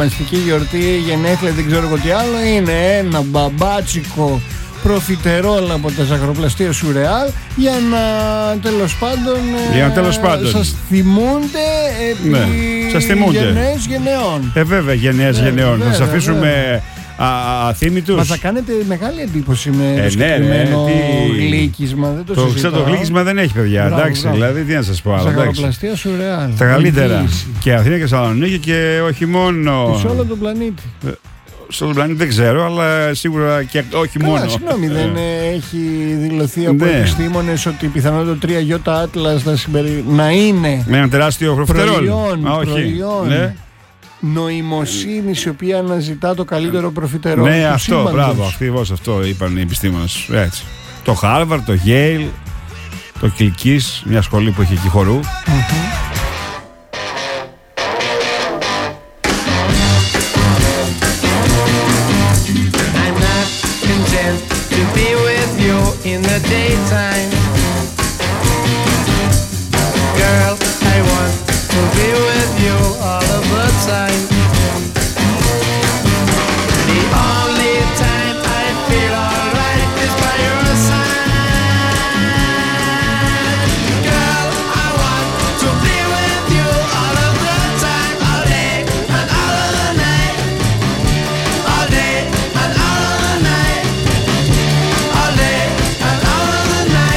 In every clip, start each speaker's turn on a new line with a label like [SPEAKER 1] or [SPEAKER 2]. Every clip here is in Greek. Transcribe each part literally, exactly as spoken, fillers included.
[SPEAKER 1] ονομαστική γιορτή, γενέθλια, δεν ξέρω εγώ τι άλλο. Είναι ένα μπαμπάτσικο προφιτερόλ από τα ζαχαροπλαστεία Σουρεάλ για να τέλος πάντων,
[SPEAKER 2] για να, τέλος πάντων.
[SPEAKER 1] σας θυμούνται επί
[SPEAKER 2] ναι. σας θυμούνται.
[SPEAKER 1] γενναίες γενεών.
[SPEAKER 2] Ε βέβαια γενναίες
[SPEAKER 1] ε,
[SPEAKER 2] γενεών.
[SPEAKER 1] βέβαια,
[SPEAKER 2] Θα σας αφήσουμε
[SPEAKER 1] βέβαια.
[SPEAKER 2] αθήμητους.
[SPEAKER 1] Μα θα κάνετε μεγάλη εντύπωση με
[SPEAKER 2] ε,
[SPEAKER 1] το συγκεκριμένο
[SPEAKER 2] ναι, ναι, τι...
[SPEAKER 1] γλύκισμα. Δεν το,
[SPEAKER 2] το
[SPEAKER 1] συζητάω.
[SPEAKER 2] Το γλύκισμα δεν έχει, παιδιά.
[SPEAKER 1] Μπράβο,
[SPEAKER 2] εντάξει,
[SPEAKER 1] μπράβο.
[SPEAKER 2] δηλαδή τι να σας πω άλλο.
[SPEAKER 1] Ζαχαροπλαστεία Σουρεάλ.
[SPEAKER 2] Τα καλύτερα.
[SPEAKER 1] Εγγύηση.
[SPEAKER 2] Και Αθήνα και Θεσσαλονίκη και όχι μόνο.
[SPEAKER 1] Και σε όλο τον πλανήτη.
[SPEAKER 2] Σε όλο τον πλανήτη δεν ξέρω, αλλά σίγουρα και όχι
[SPEAKER 1] Καλά,
[SPEAKER 2] μόνο.
[SPEAKER 1] Συγγνώμη, δεν έχει δηλωθεί από
[SPEAKER 2] ναι.
[SPEAKER 1] επιστήμονες ότι πιθανόν το τρία Ι Atlas να, συμπερι... να είναι
[SPEAKER 2] με ένα τεράστιο προφιτερόλ.
[SPEAKER 1] Προϊόν,
[SPEAKER 2] Α, όχι.
[SPEAKER 1] προϊόν.
[SPEAKER 2] Ναι.
[SPEAKER 1] Νοημοσύνης η οποία αναζητά το καλύτερο προφιτερόλ.
[SPEAKER 2] Ναι,
[SPEAKER 1] του
[SPEAKER 2] αυτό,
[SPEAKER 1] σύμπαντος.
[SPEAKER 2] μπράβο, ακριβώς αυτό είπαν οι επιστήμονες. Έτσι. Το Harvard, το Yale, το Kilkis, μια σχολή που έχει εκεί χορού.
[SPEAKER 1] Mm-hmm.
[SPEAKER 3] In the daytime, girl, I want to be with you all of the time. The only time I feel alright is by your side. Girl, I want to be with you all of the time, all day and all of the night, all day and all of the night, all day.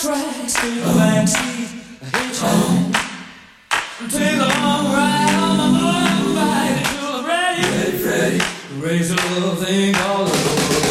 [SPEAKER 3] tracks in the backseat, hitchhike. Take a long ride on my motorbike until I'm ready, ready, ready. Raise a little thing called love.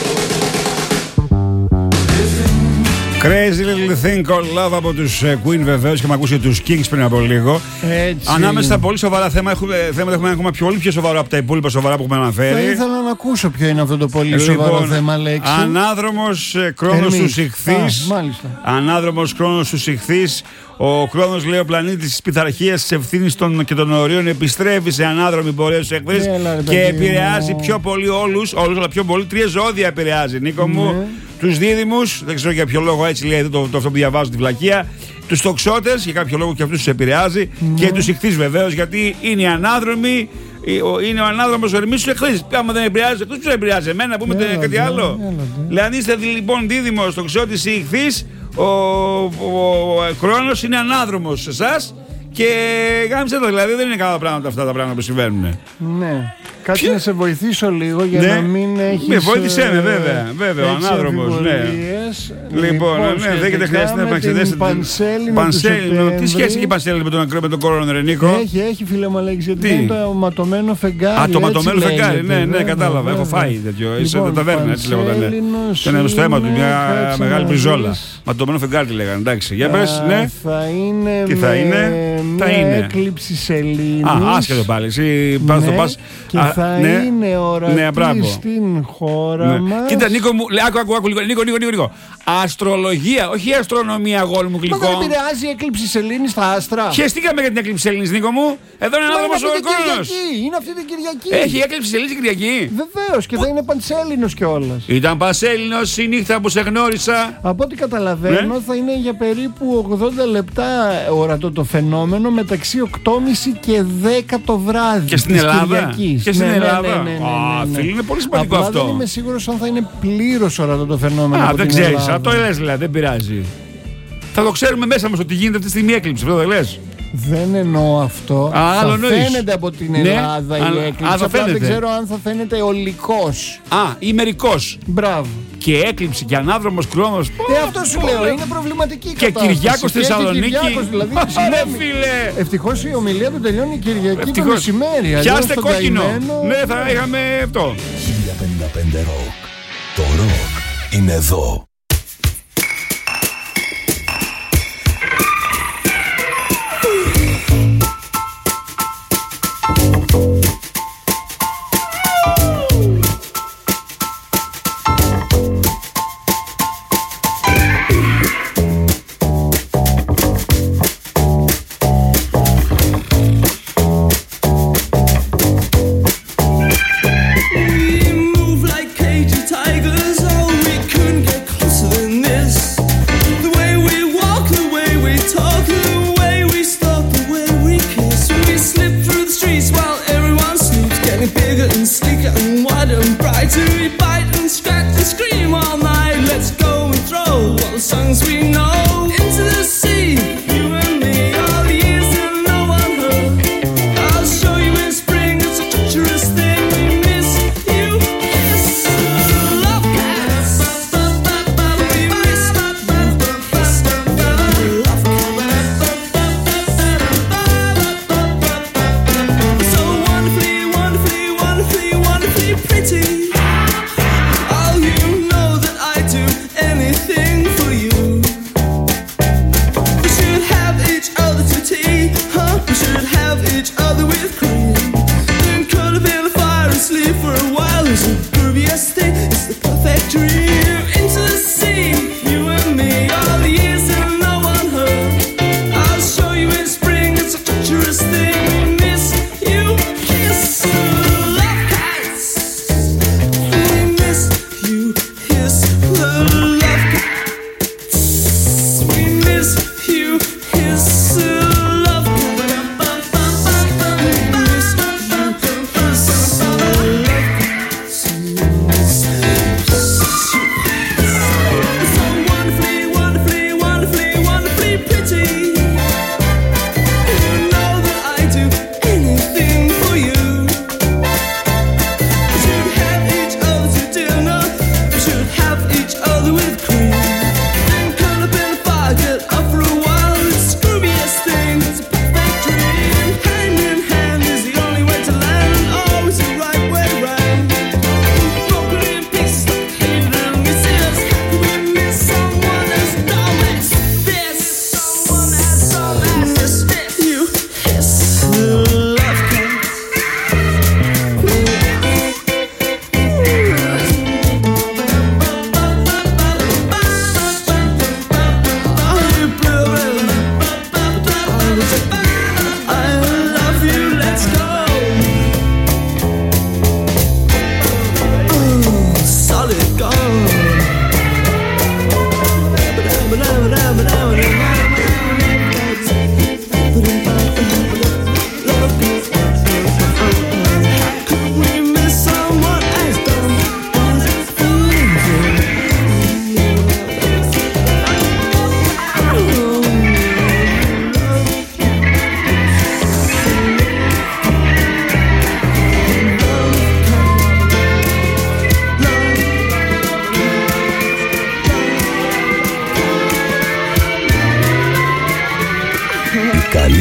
[SPEAKER 2] Crazy Little Thing Called Love από τους Queen βεβαίως, και έχουμε ακούσει τους Kings πριν από λίγο.
[SPEAKER 1] Έτσι.
[SPEAKER 2] Ανάμεσα στα πολύ σοβαρά θέματα έχουμε, θέματα έχουμε ακόμα πιο, πολύ πιο σοβαρό από τα υπόλοιπα σοβαρά που έχουμε αναφέρει.
[SPEAKER 1] Θα ήθελα να ακούσω ποιο είναι αυτό το πολύ
[SPEAKER 2] Λοιπόν,
[SPEAKER 1] σοβαρό θέμα, Λέξη.
[SPEAKER 2] Ανάδρομος Κρόνος τους Ιχθύς.
[SPEAKER 1] Μάλιστα.
[SPEAKER 2] Ανάδρομος Κρόνος τους Ιχθύς. Ο Κρόνος, λέει, ο πλανήτης της πειθαρχίας, της ευθύνης των και των ορίων, επιστρέφει σε ανάδρομη πορεία στους εχθρείς και επηρεάζει πιο πολύ όλους, όλους, αλλά πιο πολύ τρία ζώδια επηρεάζει, Νίκο μου.
[SPEAKER 1] Ναι.
[SPEAKER 2] Τους δίδυμους, δεν ξέρω για ποιο λόγο έτσι λέει το, το, αυτό που διαβάζω τη βλακεία. Τους τοξότες, για κάποιο λόγο και αυτούς τους επηρεάζει. Ναι. Και τους ιχθύς βεβαίως, γιατί είναι οι ανάδρομοι. Είναι ο ανάδρομος ορμής στους εχθρείς. Άμα δεν επηρεάζει εκτός, τους επηρεάζει εμένα, πούμε έλατε, κάτι άλλο. Λέει, αν είστε λοιπόν δίδυμος, τοξότης ή ιχθύς, ο, ο, ο, ο Κρόνος είναι ανάδρομος σε εσάς. Και γάμισε το, δηλαδή δεν είναι καλά πράγματα αυτά τα πράγματα που συμβαίνουν.
[SPEAKER 1] Ναι. Κάτι Ποιο? Να σε βοηθήσω λίγο για
[SPEAKER 2] ναι.
[SPEAKER 1] να μην έχεις...
[SPEAKER 2] Με βοήθησέ με, βέβαια, βέβαια, ο ανάδρομος, ναι. Λοιπόν, ναι, δεν έχετε χρειαστεί να επαξιδέσετε. Πανσέλινο, τι σχέση έχει η Πανσέλινο με τον ακραίο, με τον Κόρονο, ρε Νίκο?
[SPEAKER 1] Έχει, έχει φίλε μου, Αλέξη, γιατί είναι το ματωμένο φεγγάρι.
[SPEAKER 2] Α, το ματωμένο φεγγάρι, ναι, ναι, κατάλαβα, έχω φάει τέτοιο, είσαι τα ταβέρνα, έτσι λέγονταν. Ήταν στο αίμα του μια μεγάλη μπριζόλα. Ματωμένο φεγγάρι τη λέγανε, εντάξει, για πες, ναι.
[SPEAKER 1] Τι θα είναι?
[SPEAKER 2] Θα είναι
[SPEAKER 1] έκλειψη σελήνης.
[SPEAKER 2] Α, άσχετο πάλι. Εσύ πας το πας.
[SPEAKER 1] Και θα ναι, είναι ορατή ναι, στην χώρα ναι. μας.
[SPEAKER 2] Κοίτα, Νίκο μου, άκου, άκου, άκου, Νίκο, Νίκο, Νίκο, Νίκο. Αστρολογία, όχι αστρονομία, αγόρι μου γλυκό.
[SPEAKER 1] Μα δεν επηρεάζει η έκλειψη σελήνης στα άστρα.
[SPEAKER 2] Χαιστήκαμε για την έκλειψη σελήνης, Νίκο μου. Εδώ είναι ανάδρομος ο Κρόνος.
[SPEAKER 1] Είναι αυτή την Κυριακή.
[SPEAKER 2] Έχει έκλειψη σελήνης την Κυριακή.
[SPEAKER 1] Βεβαίως, και θα είναι πανσέλινος κιόλας.
[SPEAKER 2] Ήταν πανσέλινος η νύχτα που σε γνώρισα.
[SPEAKER 1] Από ό,τι καταλαβαίνω, ναι. θα είναι για περίπου ογδόντα λεπτά ορατό το φαινόμενο, μεταξύ οκτώ και μισή και δέκα το βράδυ.
[SPEAKER 2] Και στην Ελλάδα.
[SPEAKER 1] Κυριακής.
[SPEAKER 2] Και στην
[SPEAKER 1] ναι,
[SPEAKER 2] Ελλάδα.
[SPEAKER 1] Ναι, ναι, ναι, ναι, ναι.
[SPEAKER 2] Α, φίλοι, είναι πολύ σημαντικό
[SPEAKER 1] απλά
[SPEAKER 2] αυτό.
[SPEAKER 1] Δεν είμαι σίγουρος αν θα είναι πλήρως ορατό το φαινόμενο.
[SPEAKER 2] Α, δεν ξέρεις. Α, το λες δηλαδή, δεν πειράζει. Θα το ξέρουμε μέσα μας ότι γίνεται αυτή τη στιγμή έκλειψη, αυτό δεν λες?
[SPEAKER 1] Δεν εννοώ αυτό.
[SPEAKER 2] Α,
[SPEAKER 1] θα
[SPEAKER 2] άλλο
[SPEAKER 1] φαίνεται από την Ελλάδα ναι, η έκλειψη.
[SPEAKER 2] Α,
[SPEAKER 1] απλά δεν ξέρω αν θα φαίνεται ολικός.
[SPEAKER 2] Α, ή μερικός.
[SPEAKER 1] Μπράβο.
[SPEAKER 2] Και έκλειψη και ανάδρομος Κρόνος.
[SPEAKER 1] Ε, αυτό σου λέω, είναι προβληματική η
[SPEAKER 2] και
[SPEAKER 1] κατάσταση.
[SPEAKER 2] Κυριάκος στη Θεσσαλονίκη.
[SPEAKER 1] Κυριάκος, δηλαδή,
[SPEAKER 2] φίλε.
[SPEAKER 1] ευτυχώς η ομιλία του τελειώνει η Κυριακή ευτυχώς. Το μεσημέρι.
[SPEAKER 2] Πιάστε κόκκινο. Καημένο... Ναι, θα είχαμε αυτό.
[SPEAKER 4] χίλια πενήντα πέντε ροκ. Το ροκ είναι εδώ.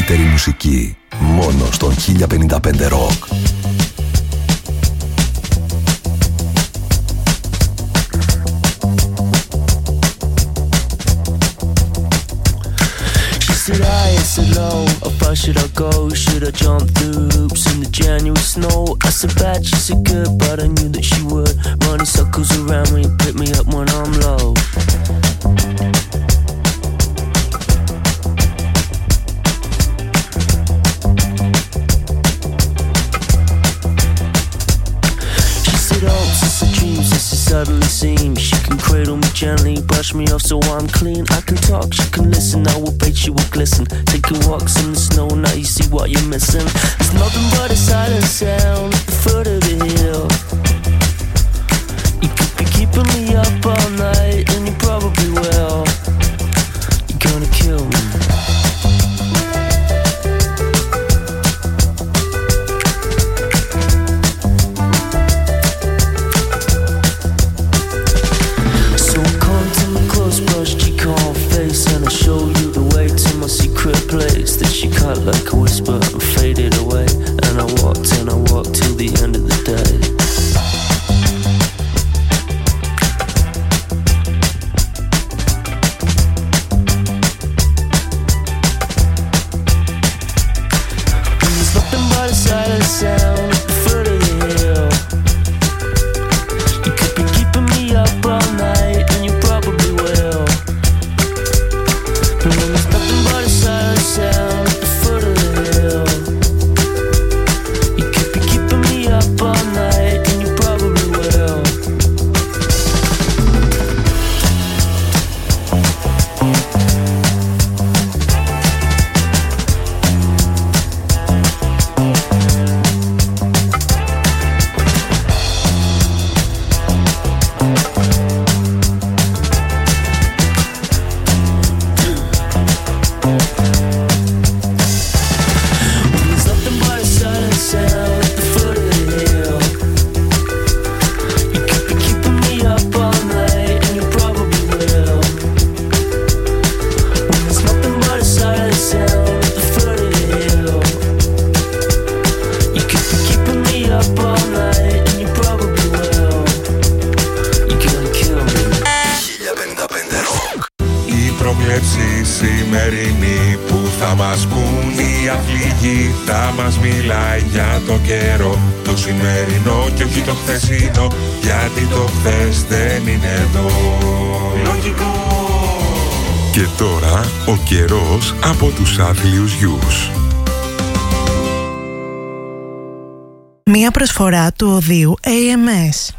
[SPEAKER 4] καλύτερη μουσική, μόνο στον χίλια πενήντα πέντε Rock.
[SPEAKER 5] Should I answer low? How far should I go? Should I jump through hoops in the January snow? I said bad, she said good, but I knew that she would. Running circles around me, pick me up when I'm low. She said, oh, since the dreams, since it suddenly seems she can cradle me gently, brush me off so I'm clean. I can talk, she can listen, I will bait, she will glisten. Taking walks in the snow, now you see what you're missing. It's nothing but a silent sound at the foot of the hill. You could be keeping me up all night, and you probably will. You're gonna kill me. Show you the way to my secret place that she cut like a whisper and faded away. And I walked and I walked till the end of the day. And there's nothing but a silent sound at the foot of the hill. You could be keeping me up all night, and you probably will. And there's nothing but a silent sound at the foot of the hill. You could be keeping me up all night, and you probably will.
[SPEAKER 6] Σημερινή που θα μας πουν οι αθλητικοί, θα μας μιλάει για το καιρό, το σημερινό και όχι το χθεσινό, γιατί το χθες δεν είναι εδώ. Λογικό.
[SPEAKER 7] Και τώρα ο καιρός από τους άθλιους γιους.
[SPEAKER 8] Μία προσφορά του οδείου έι εμ ες.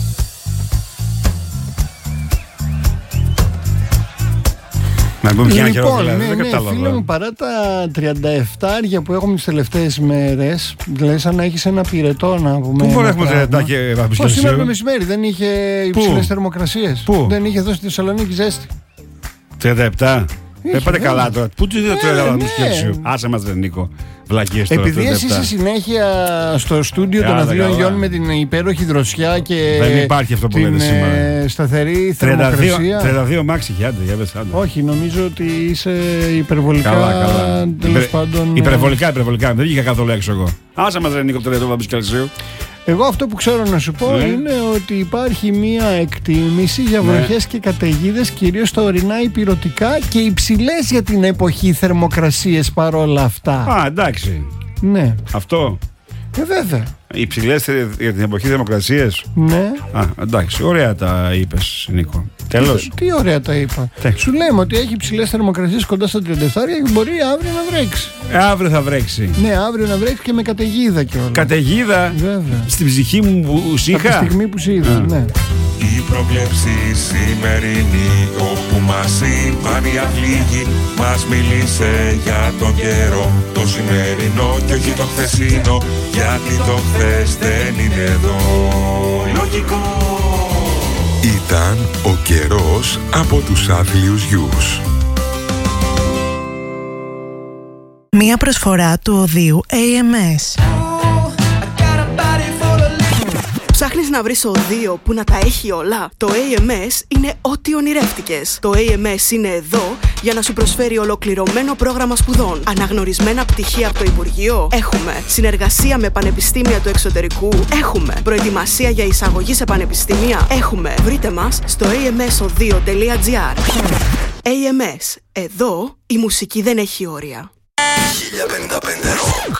[SPEAKER 1] Λοιπόν, ναι, ναι, φίλε μου, παρά τα τριάντα επτά που έχουμε τις τελευταίες μέρες, δηλαδή σαν να έχεις ένα πυρετό να πούμε.
[SPEAKER 2] Πού μπορεί να έχουμε τριάντα και βαθμούς Κελσίου?
[SPEAKER 1] Σήμερα το μεσημέρι δεν είχε υψηλές θερμοκρασίες.
[SPEAKER 2] Πού?
[SPEAKER 1] Δεν είχε εδώ στη Θεσσαλονίκη ζέστη.
[SPEAKER 2] τριάντα επτά. Δεν πάτε καλά τώρα. Πού του είδε τριάντα βαθμούς Κελσίου? Άσε μας ρε Νίκο. Βλακίες τώρα.
[SPEAKER 1] Επειδή εσύ είσαι συνέχεια στο στούντιο των Αθλίων Γιών με την υπέροχη δροσιά και
[SPEAKER 2] δεν υπάρχει αυτό που
[SPEAKER 1] την
[SPEAKER 2] λέτε σήμερα.
[SPEAKER 1] Σταθερή θερμοκρασία.
[SPEAKER 2] τριάντα δύο μάξι είχε, άντε, για πες, άντε.
[SPEAKER 1] Όχι, νομίζω ότι είσαι υπερβολικά.
[SPEAKER 2] Καλά, καλά.
[SPEAKER 1] Τέλος πάντων.
[SPEAKER 2] Υπερβολικά, υπερβολικά. Δεν βγήκα καθόλου έξω εγώ. Άσε μας ρε Νίκο τριάντα βαθμούς Κελσίου.
[SPEAKER 1] Εγώ αυτό που ξέρω να σου πω ναι. είναι ότι υπάρχει μία εκτίμηση για βροχές ναι. και καταιγίδες, κυρίως στα ορεινά ηπειρωτικά και υψηλές για την εποχή θερμοκρασίες παρόλα αυτά.
[SPEAKER 2] Α, εντάξει.
[SPEAKER 1] Ναι.
[SPEAKER 2] Αυτό.
[SPEAKER 1] Ε, βέβαια.
[SPEAKER 2] Υψηλές για την εποχή θερμοκρασίες.
[SPEAKER 1] Ναι.
[SPEAKER 2] Α, εντάξει. Ωραία τα είπες, Νίκο. Τέλος.
[SPEAKER 1] Τι, τι ωραία τα είπα.
[SPEAKER 2] Τέλος.
[SPEAKER 1] Σου λέμε ότι έχει υψηλές θερμοκρασίες κοντά στα τριάντα επτά και μπορεί αύριο να βρέξει.
[SPEAKER 2] Ε, αύριο θα βρέξει.
[SPEAKER 1] Ναι, αύριο να βρέξει και με καταιγίδα κιόλας.
[SPEAKER 2] Καταιγίδα.
[SPEAKER 1] Βέβαια.
[SPEAKER 2] Στην ψυχή μου που σ' είχα.
[SPEAKER 1] Από τη στιγμή που σ' είδα, ναι.
[SPEAKER 6] Η προβλέψη σημερινή όπου μας είπαν οι αθλητικοί, μας μίλησε για τον καιρό, το σημερινό και όχι το χθεσινό, γιατί το χθες δεν είναι εδώ. Λογικό.
[SPEAKER 7] Ήταν ο καιρός από τους άθλιους γιους.
[SPEAKER 8] Μία προσφορά του οδείου έι εμ ες.
[SPEAKER 9] Ψάχνεις να βρεις οδείο που να τα έχει όλα? Το έι εμ ες είναι ό,τι ονειρεύτηκες. Το έι εμ ες είναι εδώ για να σου προσφέρει ολοκληρωμένο πρόγραμμα σπουδών, αναγνωρισμένα πτυχία από το Υπουργείο. Έχουμε συνεργασία με πανεπιστήμια του εξωτερικού. Έχουμε προετοιμασία για εισαγωγή σε πανεπιστήμια. Έχουμε. Βρείτε μας στο έι εμ ες ο δύο τελεία τζι άρ. έι εμ ες. Εδώ η μουσική δεν έχει όρια.
[SPEAKER 4] χίλια πενήντα πέντε Rock.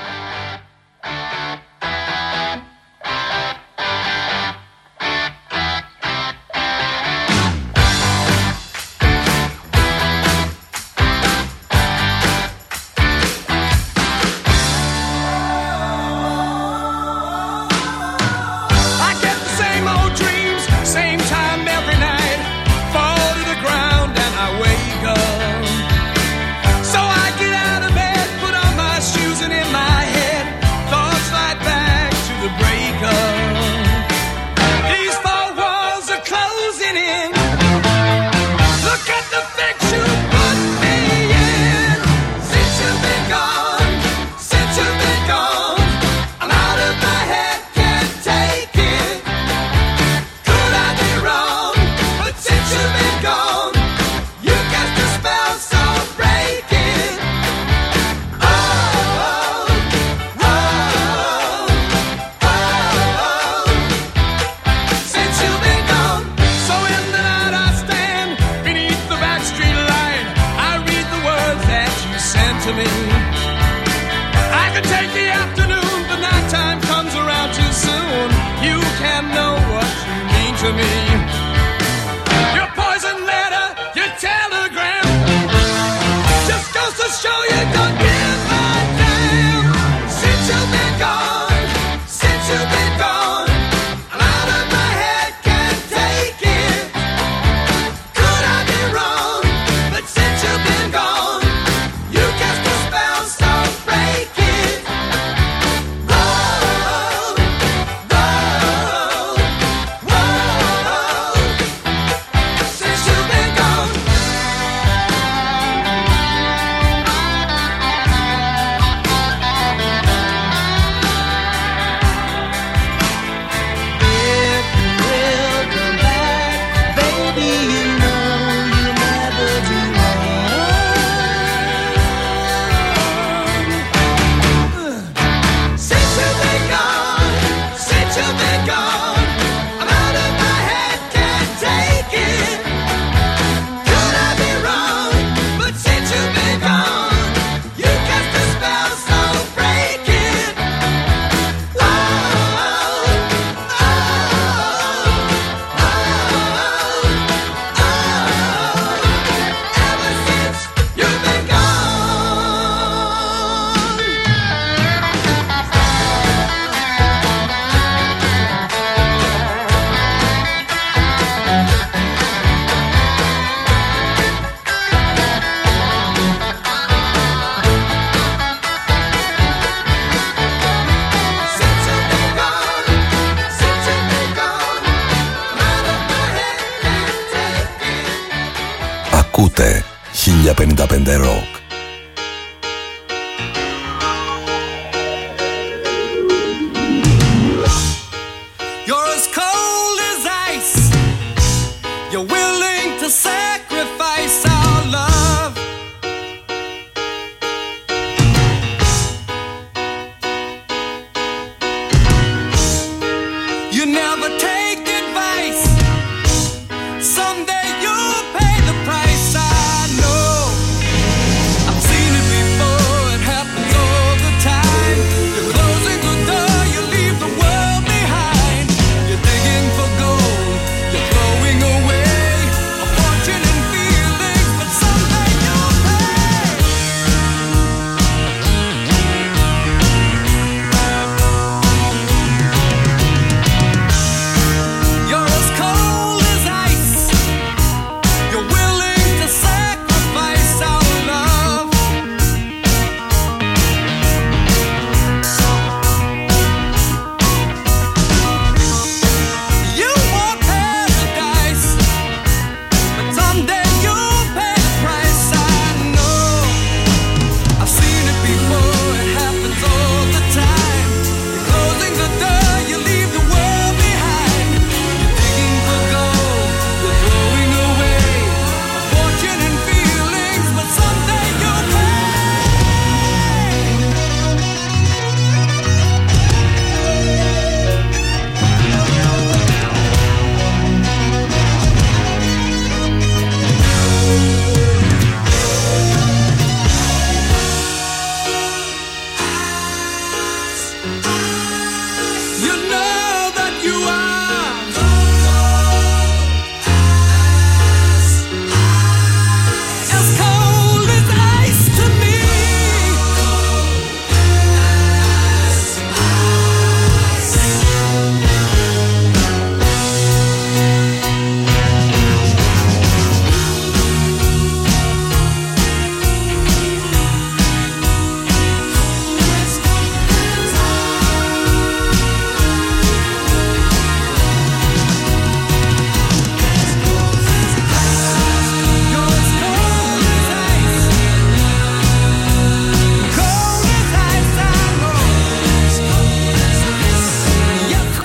[SPEAKER 4] χίλια πενήντα πέντε Rock.
[SPEAKER 10] Someday you'll pay the price, I know.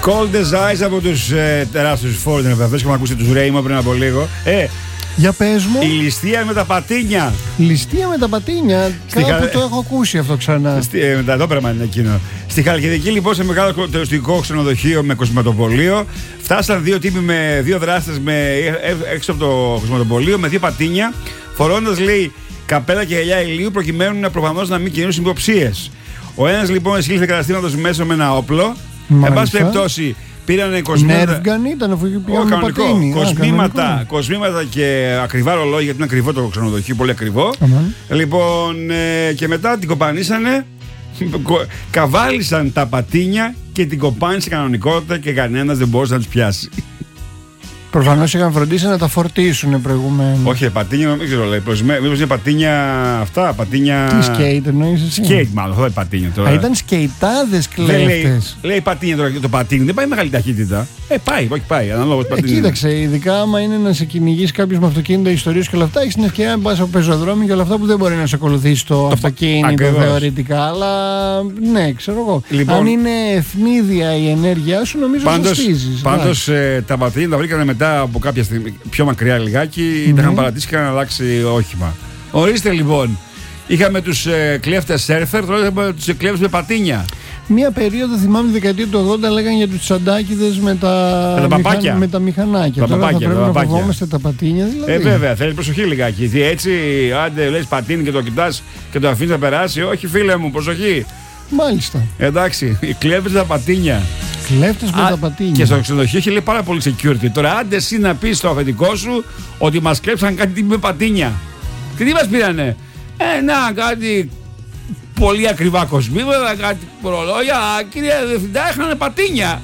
[SPEAKER 2] Cold as Ice από τους ε, τεράστιους Foreigner βεβαίως, και μου ακούσετε τους Ρέιμο πριν από λίγο. Ε,
[SPEAKER 1] Για πες μου.
[SPEAKER 2] Η ληστεία με τα πατίνια.
[SPEAKER 1] Ληστεία με τα πατίνια.
[SPEAKER 2] Στη
[SPEAKER 1] Κάπου
[SPEAKER 2] Χα...
[SPEAKER 1] το έχω ακούσει αυτό ξανά.
[SPEAKER 2] Στη, ε, με τα δόπραμα είναι εκείνο. Στη Χαλκιδική, λοιπόν, σε μεγάλο τουριστικό ξενοδοχείο με κοσματοπολείο, φτάσαν δύο τύποι με δύο δράστες με, έξω από το κοσματοπολείο με δύο πατίνια, φορώντας, λέει, καπέλα και γυαλιά ηλίου, προκειμένου να προφανώς να μην κινήσουν υποψίες. Ο ένας, λοιπόν, εισήλθε καταστήματος μέσα με ένα όπλο. Εν πάση περιπτώσει, πήρανε κοσμήματα.
[SPEAKER 1] Νέρβγαν ήταν, αφού πήγαν
[SPEAKER 2] με πατίνι. Κοσμήματα,
[SPEAKER 1] Α,
[SPEAKER 2] κοσμήματα και ακριβά ρολόγια, γιατί είναι ακριβό το ξενοδοχείο, πολύ ακριβό.
[SPEAKER 1] Αμάν.
[SPEAKER 2] Λοιπόν, ε, και μετά την κοπανίσανε, καβάλισαν τα πατίνια και την κοπάνισε κανονικότητα και κανένας δεν μπορούσε να τους πιάσει.
[SPEAKER 1] Προφανώς είχαν φροντίσει να τα φορτίσουν προηγουμένως.
[SPEAKER 2] Όχι, πατίνια, δεν ξέρω, λέει. Μήπως είναι πατίνια αυτά, πατίνια.
[SPEAKER 1] Τι σκέιτ εννοείς εσύ?
[SPEAKER 2] Σκέιτ, μάλλον, αυτό είναι πατίνια τώρα.
[SPEAKER 1] Α, ήταν σκεϊτάδες κλέφτες.
[SPEAKER 2] Λέει, λέει πατίνια τώρα, το πατίνι δεν πάει μεγάλη ταχύτητα. Ε, πάει, όχι πάει, αναλόγως πατίνι.
[SPEAKER 1] Ε, κοίταξε, ειδικά άμα είναι να σε κυνηγήσει κάποιο με αυτοκίνητο, ιστορίες και όλα αυτά, έχει την ευκαιρία να πα από πεζοδρόμιο και όλα αυτά που δεν μπορεί να σε ακολουθήσει το, το αυτοκίνητο ακριβώς. Θεωρητικά. Αλλά ναι, ξέρω εγώ. Λοιπόν, αν είναι ευνίδια η ενέργεια σου, νομίζω ότι στήσεις.
[SPEAKER 2] Πάντως ε, τα πατίνια τα βρήκανε μετά από κάποια στιγμή πιο μακριά λιγάκι, mm-hmm. τα είχαν παρατήσει και είχαν αλλάξει όχημα. Ορίστε λοιπόν, είχαμε τους ε, κλέφτες σέρφερ, τώρα είχαμε τους κλέφτες με πατίνια.
[SPEAKER 1] Μία περίοδο θυμάμαι τη δεκαετία του ογδόντα λέγανε για τους τσαντάκιδες με τα,
[SPEAKER 2] με τα,
[SPEAKER 1] μηχαν... με τα μηχανάκια.
[SPEAKER 2] Τα
[SPEAKER 1] τώρα
[SPEAKER 2] παπάκια,
[SPEAKER 1] θα πρέπει
[SPEAKER 2] τα
[SPEAKER 1] να φοβόμαστε τα πατίνια δηλαδή.
[SPEAKER 2] Ε βέβαια, θέλει προσοχή λιγάκι. Έτσι, άντε λες πατίνι και το κοιτάς και το αφήνεις να περάσει. Όχι φίλε μου, προσοχή.
[SPEAKER 1] Μάλιστα.
[SPEAKER 2] Εντάξει, οι κλέφτες τα πατίνια.
[SPEAKER 1] Κλέφτες με τα πατίνια.
[SPEAKER 2] Και στο ξενοδοχείο έχει λέει πάρα πολύ security. Τώρα, άντε εσύ να πεις στο αφεντικό σου ότι μας κλέψαν κάτι με πατίνια. Και τι μας πήρανε? Ε, να, κάτι πολύ ακριβά κοσμήματα, κάτι προλόγια. Κύριε Διευθυντά, έχανε πατίνια.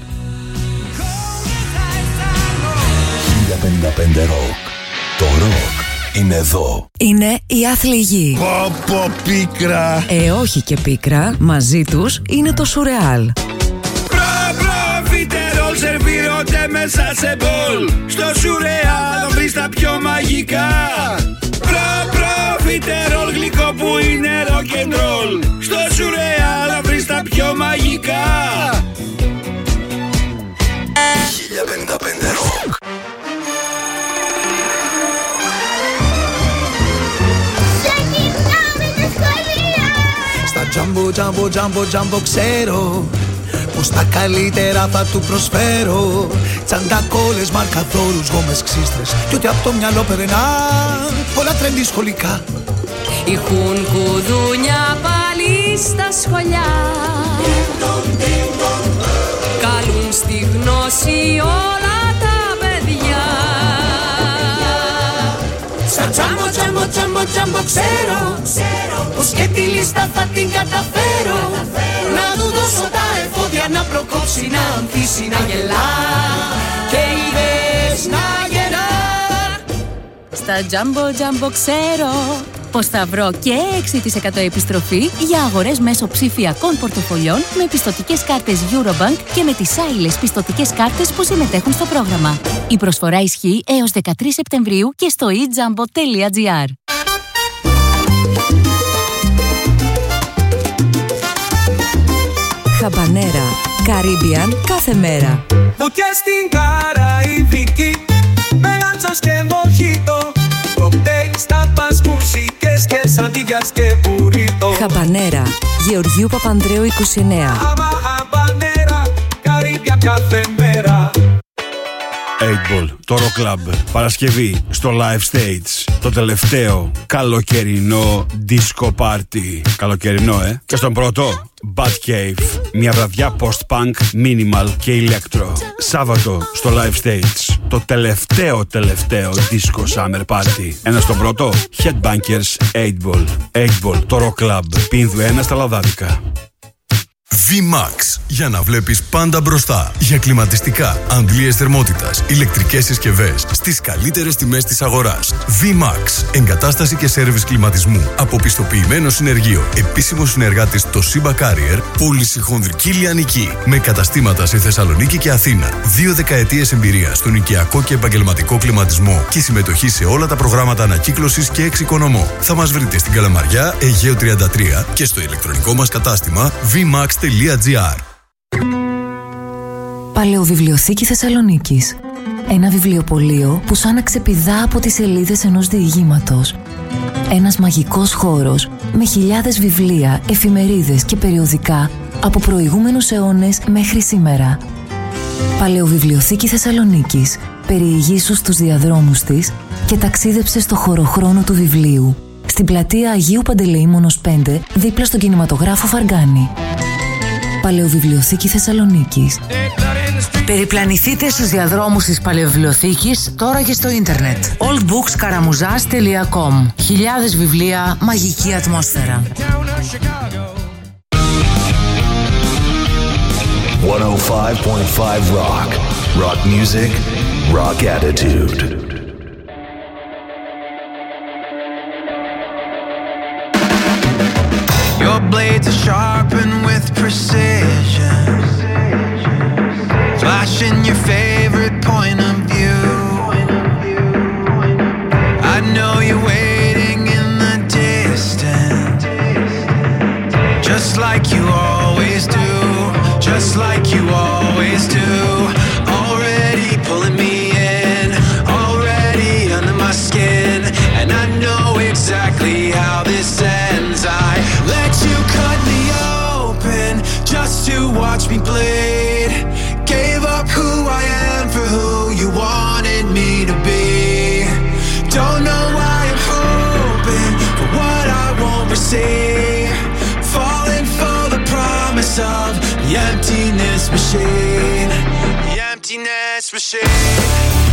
[SPEAKER 4] χίλια πενήντα πέντε ροκ. Το ροκ είναι εδώ.
[SPEAKER 8] Είναι η Αθληγή.
[SPEAKER 4] Πω πω πίκρα.
[SPEAKER 8] Ε, όχι και πίκρα. Μαζί τους είναι το Σουρεάλ.
[SPEAKER 3] Φιτερόλ σερβίρονται μέσα σε μπολ. Στο Σουρεάλ βρεις τα πιο μαγικά. Προ προ φιτερόλ γλυκό που είναι rock'n'roll. Στο Σουρεάλ βρεις τα πιο μαγικά.
[SPEAKER 4] χίλια πενήντα πέντε ροκ.
[SPEAKER 10] Ξεκινάμε τη σχολεία.
[SPEAKER 11] Στα τζάμπο τζάμπο τζάμπο τζάμπο ξέρω πως τα καλύτερα θα του προσφέρω. Τσαντακόλες, μαρκαδόρους, γόμες, ξύστρες κι ό,τι απ' το μυαλό περνά. Όλα τρέντι σχολικά.
[SPEAKER 12] Έχουν κουδούνια πάλι στα σχολιά. Καλούν στη γνώση όλα τα παιδιά.
[SPEAKER 11] Στα τζάμπο τζάμπο τζάμπο τζάμπο ξέρω πως και τη λίστα θα την καταφέρω. Να του δώσω τα εφόδια να προκόψει, να ανθίσει, να γελά και ιδέες να γεννά.
[SPEAKER 12] Στα Jumbo Jumbo ξέρω πως θα βρω και έξι τοις εκατό επιστροφή για αγορές μέσω ψηφιακών πορτοφολιών με πιστωτικές κάρτες Eurobank και με τις άειλες πιστωτικές κάρτες που συμμετέχουν στο πρόγραμμα. Η προσφορά ισχύει έως δεκατρείς Σεπτεμβρίου και στο e jumbo τελεία gr.
[SPEAKER 8] Χαμπανέρα, Caribbean κάθε μέρα.
[SPEAKER 3] Φωτιά στην Καραϊβική, με άντσας και μοχίτο. Κοκτέιλ, τάπας, μουσικές και σαντίγιας και μπουρίτο.
[SPEAKER 8] Χαμπανέρα, Γεωργίου Παπανδρέου είκοσι εννέα.
[SPEAKER 3] Άμα χαμπανέρα, Καρύμπια κάθε μέρα.
[SPEAKER 2] οκτώ Ball, το Rock Club, Παρασκευή στο Live Stage. Το τελευταίο καλοκαιρινό disco party. Καλοκαιρινό, ε. Και στον πρώτο, Bad Cave. Μια βραδιά post-punk, minimal και electro. Σάββατο στο Live Stage. Το τελευταίο τελευταίο disco summer party. Ένα στον πρώτο, Headbangers οκτώ Ball. οκτώ Ball, το Rock Club. Πίνδου ένα στα Λαδάδικα.
[SPEAKER 7] V-Max. Για να βλέπεις πάντα μπροστά. Για κλιματιστικά, αντλίες θερμότητας, ηλεκτρικές συσκευές στις καλύτερες τιμές της αγοράς. V-Max. Εγκατάσταση και σέρβις κλιματισμού από πιστοποιημένο συνεργείο. Επίσημο συνεργάτης το Simba Carrier. Πώληση χονδρική λιανική. Με καταστήματα σε Θεσσαλονίκη και Αθήνα. Δύο δεκαετίες εμπειρία στον οικιακό και επαγγελματικό κλιματισμό και συμμετοχή σε όλα τα προγράμματα ανακύκλωσης και εξοικονομώ. Θα μας βρείτε στην Καλαμαριά Αιγαίου τριάντα τρία και στο ηλεκτρονικό μας κατάστημα v max τελεία gr.
[SPEAKER 10] Παλαιοβιβλιοθήκη Θεσσαλονίκης. Ένα βιβλιοπωλείο που σαν να ξεπηδά από τις σελίδες ενός διηγήματος. Ένας μαγικός χώρος με χιλιάδες βιβλία, εφημερίδες και περιοδικά από προηγούμενους αιώνες μέχρι σήμερα. Παλαιοβιβλιοθήκη Θεσσαλονίκης. Περιηγήσου στους διαδρόμους της και ταξίδεψε στο χωροχρόνο του βιβλίου. Στην πλατεία Αγίου Παντελεήμονος πέντε, δίπλα στον κινηματογράφο Φαργκάνη. Παλαιοβιβλιοθήκη Θεσσαλονίκης.
[SPEAKER 13] Περιπλανηθείτε στους διαδρόμους της Παλαιοβιβλιοθήκης τώρα και στο ίντερνετ. oldbookskaramuzas τελεία com. Χιλιάδες βιβλία, μαγική ατμόσφαιρα.
[SPEAKER 4] εκατόν πέντε κόμμα πέντε Rock. Rock music, rock attitude.
[SPEAKER 14] Your blades are sharpened with precision, flashing your favorite point of view. I know you're waiting in the distance, just like you always do, just like you always do. Already pulling me in, already under my skin, and I know exactly how this ends. I let you cut me open just to watch me bleed. Gave up who I am for who you wanted me to be. Don't know why I'm hoping for what I won't receive. Falling for the promise of the emptiness machine. The emptiness machine.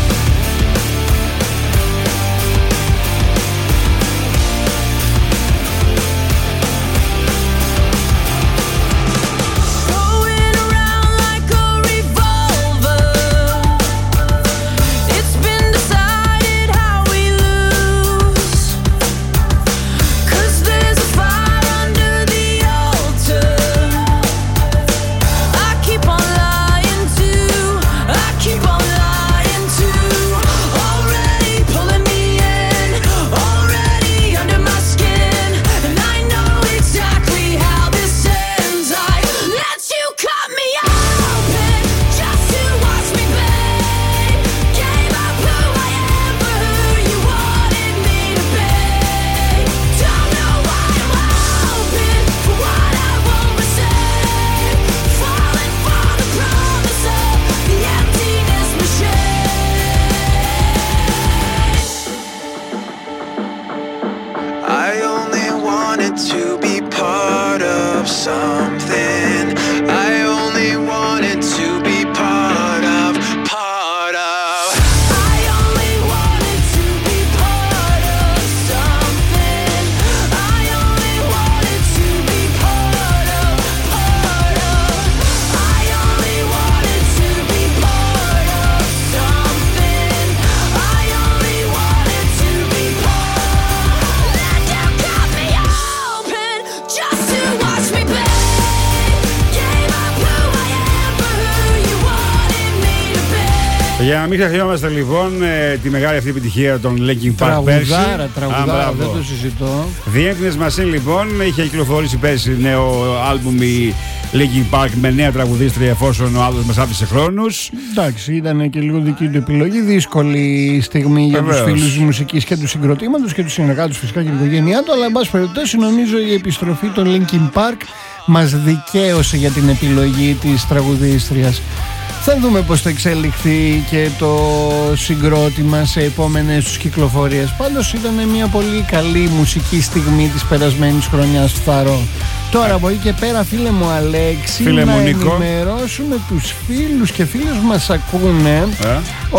[SPEAKER 2] Για να μην ξεχνιόμαστε λοιπόν ε, τη μεγάλη αυτή επιτυχία των Linkin Park πέρσι.
[SPEAKER 1] Τραγουδάρα, τραγουδάρα, δεν το συζητώ.
[SPEAKER 2] The Emptiness Machine λοιπόν είχε κυκλοφορήσει πέρσι νέο άλμπουμ η Linkin Park με νέα τραγουδίστρια, εφόσον ο άλλος μας άφησε χρόνους.
[SPEAKER 1] Εντάξει, ήταν και λίγο δική του επιλογή. Δύσκολη στιγμή για τους φίλους της μουσικής και του συγκροτήματος και τους συνεργάτες φυσικά και την οικογένειά του. Αλλά εν πάση περιπτώσει νομίζω η επιστροφή των Linkin Park μας δικαίωσε για την επιλογή της τραγουδίστριας. Θα δούμε πώς θα εξελιχθεί και το συγκρότημα σε επόμενες τους κυκλοφορίες. Πάντως ήταν μια πολύ καλή μουσική στιγμή της περασμένης χρονιάς, φθαρώ. Τώρα από εκεί και πέρα, φίλε μου Αλέξη,
[SPEAKER 2] φίλε
[SPEAKER 1] να
[SPEAKER 2] μου, Νίκο,
[SPEAKER 1] ενημερώσουμε τους φίλους και φίλες που μας ακούνε
[SPEAKER 2] ε?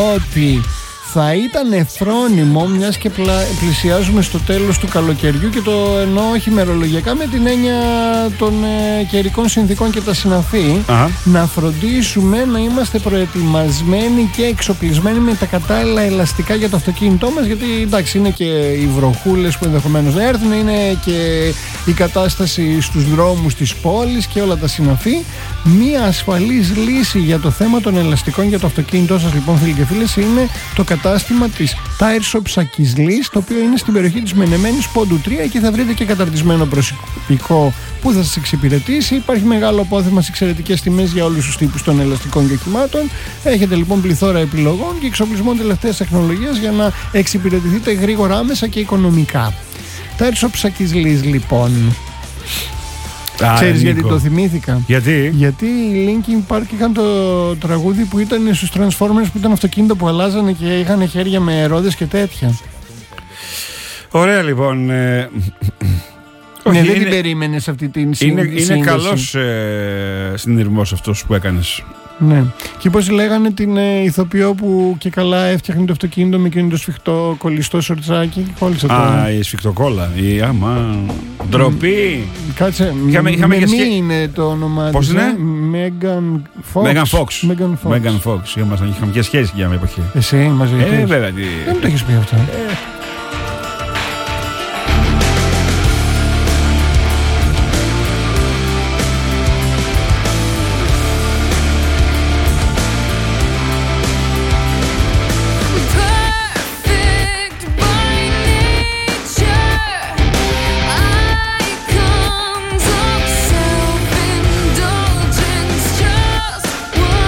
[SPEAKER 2] ότι
[SPEAKER 1] θα ήταν φρόνιμο, μιας και πλησιάζουμε στο τέλος του καλοκαιριού, και το εννοώ όχι μερολογιακά, με την έννοια των ε, καιρικών συνθήκων και τα συναφή, uh-huh. να φροντίσουμε να είμαστε προετοιμασμένοι και εξοπλισμένοι με τα κατάλληλα ελαστικά για το αυτοκίνητό μας, γιατί εντάξει, είναι και οι βροχούλες που ενδεχομένως να έρθουν, είναι και η κατάσταση στους δρόμους της πόλης και όλα τα συναφή. Μία ασφαλής λύση για το θέμα των ελαστικών για το αυτοκίνητό σας, λοιπόν, φίλοι και φίλες, είναι το κατάστημα της Tire Shop Σακισλής, το οποίο είναι στην περιοχή της Μενεμένης Πόντου τρία. Εκεί θα βρείτε και καταρτισμένο προσωπικό που θα σας εξυπηρετήσει. Υπάρχει μεγάλο απόθεμα σε εξαιρετικές τιμές για όλους τους τύπους των ελαστικών και οχημάτων. Έχετε λοιπόν πληθώρα επιλογών και εξοπλισμό τελευταίας τεχνολογίας για να εξυπηρετηθείτε γρήγορα, άμεσα και οικονομικά. Tire Shop Σακισλής λοιπόν. Α, ξέρεις γιατί το θυμήθηκα?
[SPEAKER 2] Γιατί?
[SPEAKER 1] Γιατί οι Linkin Park είχαν το τραγούδι που ήταν στους Transformers, που ήταν αυτοκίνητο που αλλάζανε και είχαν χέρια με ρόδες και τέτοια.
[SPEAKER 2] Ωραία λοιπόν. ε,
[SPEAKER 1] Ναι,
[SPEAKER 2] όχι,
[SPEAKER 1] δεν
[SPEAKER 2] είναι,
[SPEAKER 1] την περίμενες αυτή την
[SPEAKER 2] είναι,
[SPEAKER 1] σύνδεση.
[SPEAKER 2] είναι καλός ε, συνειρμός αυτός που έκανες.
[SPEAKER 1] Ναι. Και πώς λέγανε την ε, ηθοποιό που και καλά έφτιαχνε το αυτοκίνητο με εκείνο το σφιχτό κολλιστό σορτσάκι και κόλλησε το.
[SPEAKER 2] Α, η σφιχτοκόλλα. Η άμα. Ντροπή.
[SPEAKER 1] Κάτσε.
[SPEAKER 2] Είχαμε, είχαμε
[SPEAKER 1] με
[SPEAKER 2] και
[SPEAKER 1] μη
[SPEAKER 2] σχέ...
[SPEAKER 1] είναι το όνομά
[SPEAKER 2] Πώς
[SPEAKER 1] της.
[SPEAKER 2] είναι?
[SPEAKER 1] Megan Fox.
[SPEAKER 2] Megan Fox.
[SPEAKER 1] Megan Fox.
[SPEAKER 2] Megan Fox. Ήμασταν, είχαμε και σχέση για μια εποχή.
[SPEAKER 1] Εσύ μαζί.
[SPEAKER 2] Ε, βέβαια. Τι...
[SPEAKER 1] Δεν το έχεις πει αυτό.
[SPEAKER 2] Ε.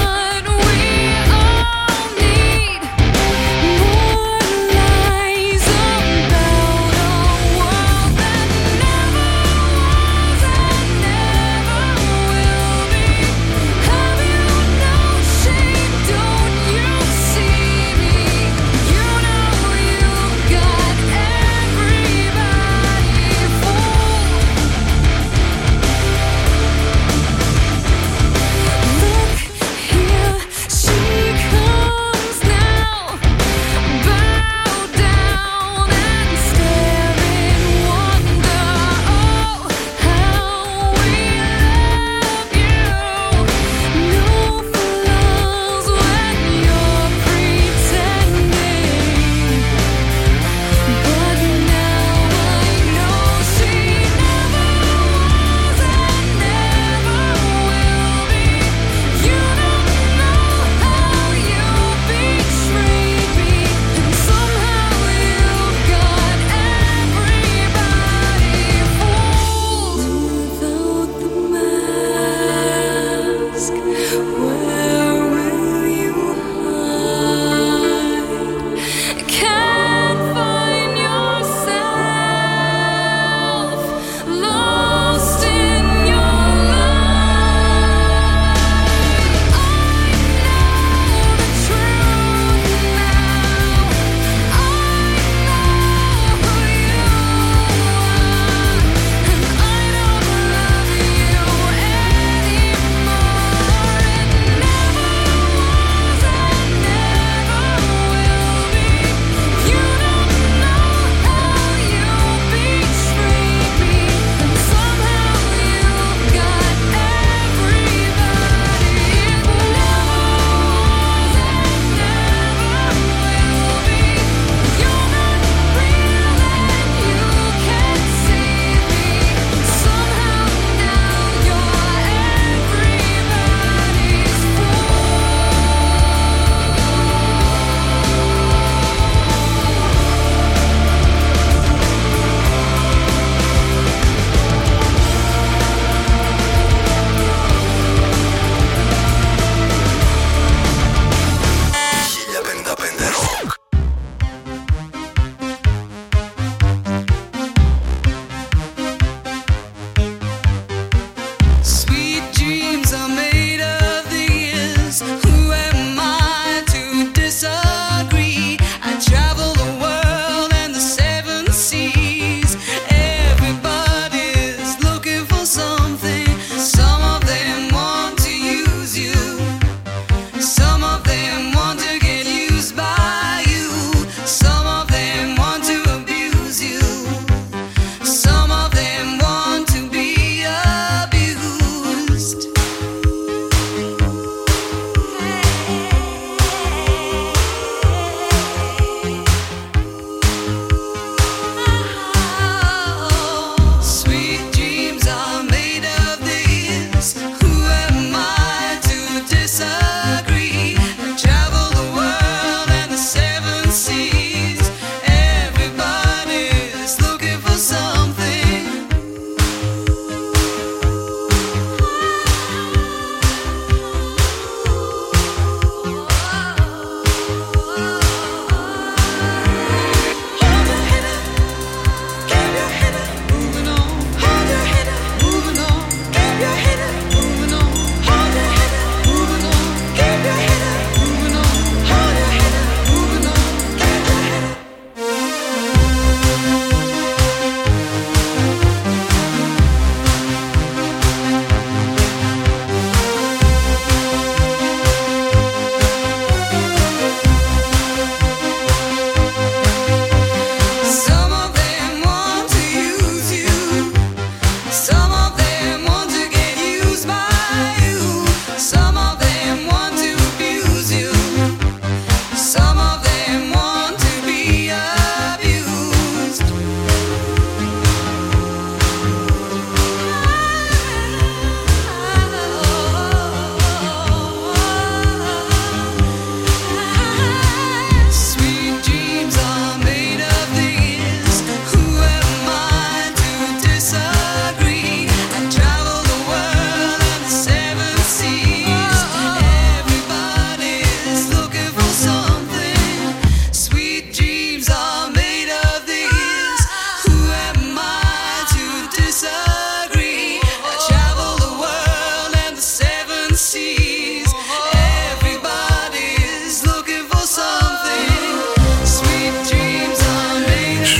[SPEAKER 15] More lies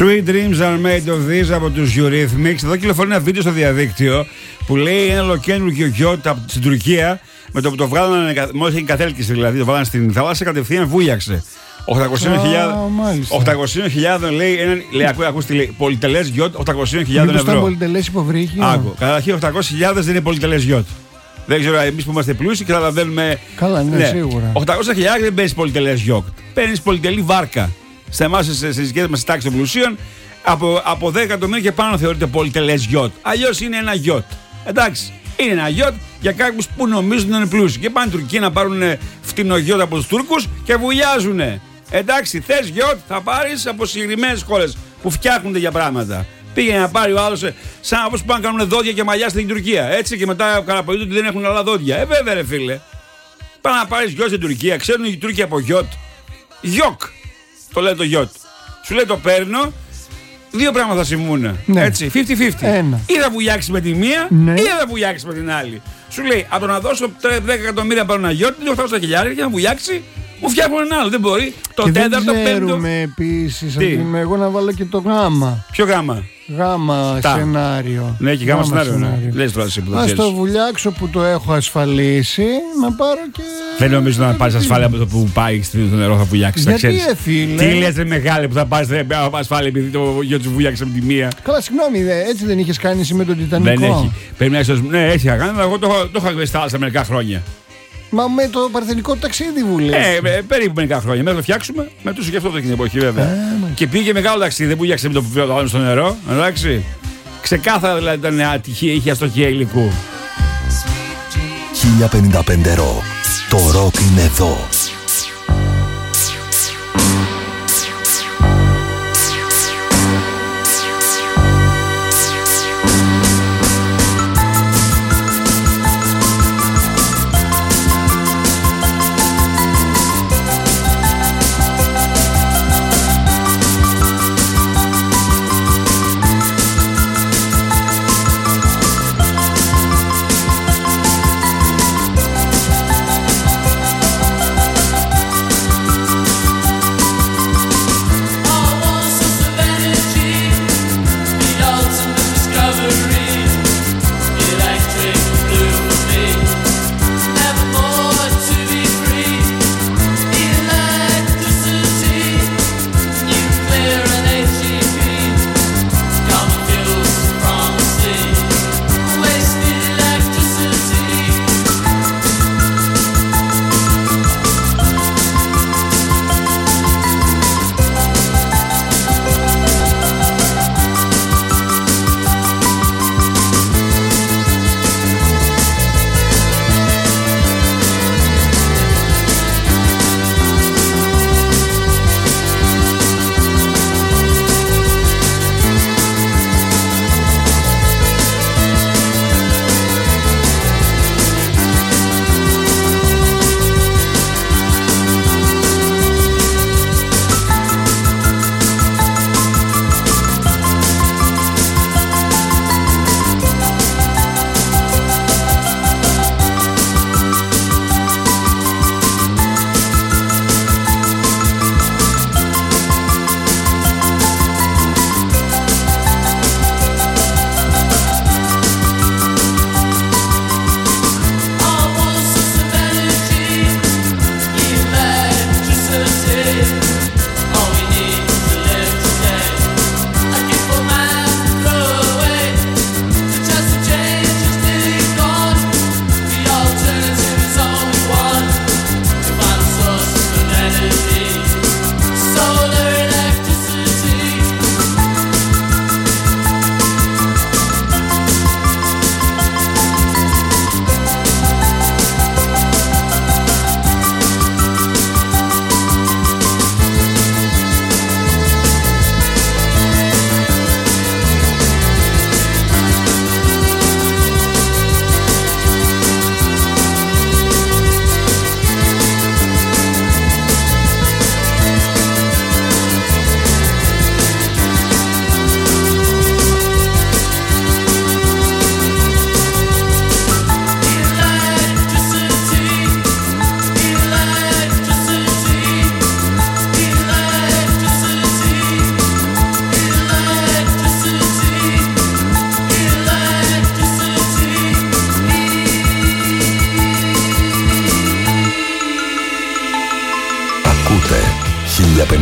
[SPEAKER 2] Sweet dreams are made of these από τους Eurythmics. Εδώ κυκλοφορεί ένα βίντεο στο διαδίκτυο που λέει ένα ολοκαίνουργιο γιότ στην Τουρκία. Με το που το βγάλανε, μόλις έγινε κατέλκυση δηλαδή, το βάλανε στην θάλασσα, κατευθείαν βούλιαξε. οκτακόσιες χιλιάδες λέει, ένα, λέει ακού, ακούς τι λέει, πολυτελές γιότ, οκτακόσιες χιλιάδες ευρώ.
[SPEAKER 1] Μήπως ήταν πολυτελές υποβρύχιο.
[SPEAKER 2] Άκου, καταρχήν οκτακόσιες χιλιάδες δεν είναι πολυτελές γιότ. Δεν ξέρω, εμείς που είμαστε πλούσιοι και καταλαβαίνουμε.
[SPEAKER 1] Καλά, ναι, ναι. Σίγουρα.
[SPEAKER 2] οκτακόσιες χιλιάδες δεν παίρνεις πολυτελές γιότ. Παίρνεις πολυτελή βάρκα. Στα εμάς, στις δικές μας τάξεις των πλουσίων, από, από δέκα εκατομμύρια και πάνω θεωρείται πολυτελές γιότ. Αλλιώς είναι ένα γιότ. Εντάξει. Είναι ένα γιότ για κάποιους που νομίζουν ότι είναι πλούσιοι. Και πάνε Τουρκία να πάρουν φτηνό γιότ από τους Τούρκους και βουλιάζουν. Εντάξει, θες γιότ, θα πάρεις από συγκεκριμένες χώρες που φτιάχνονται για πράγματα. Πήγαινε να πάρει ο άλλος, σαν όπως πάνε να κάνουν δόντια και μαλλιά στην Τουρκία. Έτσι και μετά καραπολίτουν ότι δεν έχουν άλλα δόντια. Ε, βέβαια, ρε φίλε. Πάνε να πάρεις γιότ στην Τουρκία. Ξέρουν οι Τούρκοι από γιότ. Γιοκ. Το λέει το γιότ. Σου λέει το παίρνω. Δύο πράγματα θα συμβούν. Ναι. Έτσι, πενήντα πενήντα. Ή θα βουλιάξει με τη μία, ναι, ή θα βουλιάξει με την άλλη. Σου λέει, από το να δώσω δέκα εκατομμύρια πάρω ένα γιότ, είναι οκτακόσια χιλιάδες και να βουλιάξει, μου φτιάχνουν ένα άλλο. Δεν μπορεί. Το
[SPEAKER 1] και
[SPEAKER 2] τέταρτο, πέμπτο.
[SPEAKER 1] Δεν ξέρουμε επίσης. Εγώ να βάλω και το γάμα.
[SPEAKER 2] Ποιο γάμα?
[SPEAKER 1] Γάμα Τα. σενάριο.
[SPEAKER 2] Ναι, και γάμα, γάμα σενάριο. σενάριο. Ναι. Λες τώρα εσύ που το
[SPEAKER 1] ξέρεις. Ας το βουλιάξω που το έχω ασφαλίσει, να πάρω και.
[SPEAKER 2] Δεν νομίζω να πάρεις ασφάλεια από το που πάει στο νερό θα βουλιάξει.
[SPEAKER 1] Γιατί ε, φίλε.
[SPEAKER 2] Τι λες ρε μεγάλη που θα πάρεις ασφάλεια επειδή το γιο του βουλιάξει από τη μία.
[SPEAKER 1] Καλά, συγγνώμη, έτσι δεν είχες κάνει εσύ με τον Τιτανικό?
[SPEAKER 2] Δεν έχει. Πρέπει να έχεις. Ναι, έτσι είχα κάνει, εγώ το είχα βεστάλασα μερικά χρόνια.
[SPEAKER 1] Μα με το παρθενικό ταξίδι βουλεύει.
[SPEAKER 2] Ε, ε, περίπου μερικά χρόνια. Μέχρι να το φτιάξουμε, με του και αυτό την εποχή βέβαια. Ε, και πήγε μεγάλο ταξίδι, δεν βουλιάξε με το που το στο νερό. Εντάξει. Ξεκάθαρα δηλαδή ήταν ατυχία, είχε αστοχία υλικού.
[SPEAKER 4] χίλια πενήντα πέντε Rock. Το ροκ είναι εδώ.